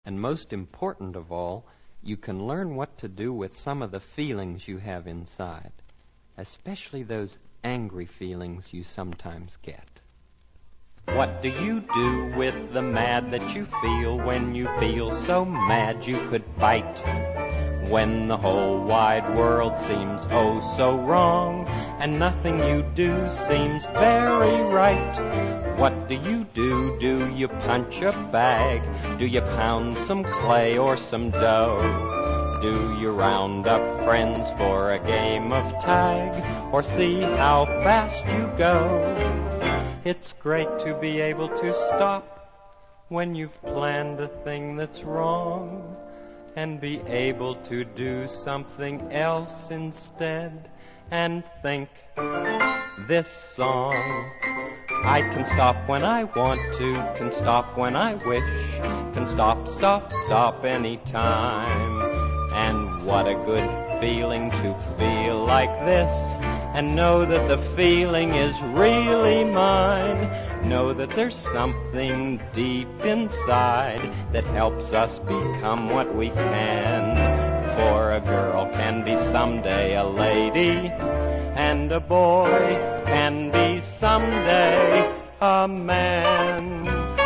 And most important of all, you can learn what to do with some of the feelings you have inside, especially those angry feelings you sometimes get. What do you do with the mad that you feel when you feel so mad you could fight? When the whole wide world seems oh so wrong, and nothing you do seems very right. What do? Do you punch a bag? Do you pound some clay or some dough? Do you round up friends for a game of tag, or see how fast you go? It's great to be able to stop when you've planned a thing that's wrong, and be able to do something else instead, and think, this song. I can stop when I want to, can stop when I wish, can stop anytime. And what a good feeling to feel like this, and know that the feeling is really mine. Know that there's something deep inside that helps us become what we can. For a girl can be someday a lady, and a boy can be someday a man.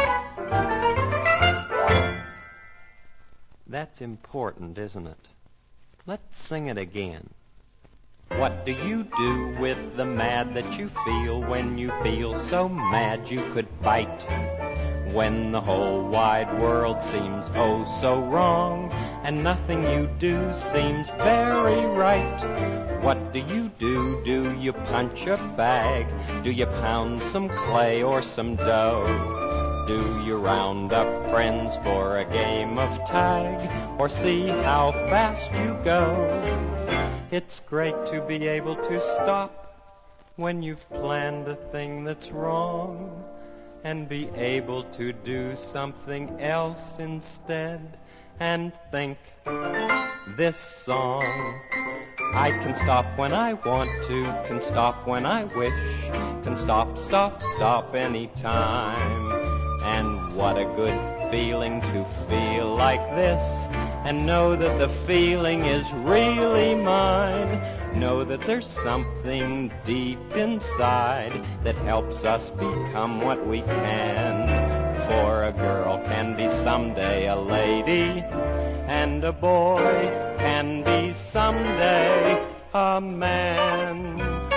That's important, isn't it? Let's sing it again. What do you do with the mad that you feel when you feel so mad you could fight? When the whole wide world seems oh so wrong, and nothing you do seems very right. What do? Do you punch a bag? Do you pound some clay or some dough? Do you round up friends for a game of tag, or see how fast you go? It's great to be able to stop when you've planned a thing that's wrong, and be able to do something else instead, and think, this song. I can stop when I want to, can stop when I wish, can stop anytime. And what a good feeling to feel like this, and know that the feeling is really mine. Know that there's something deep inside that helps us become what we can. For a girl can be someday a lady, and a boy can be someday a man.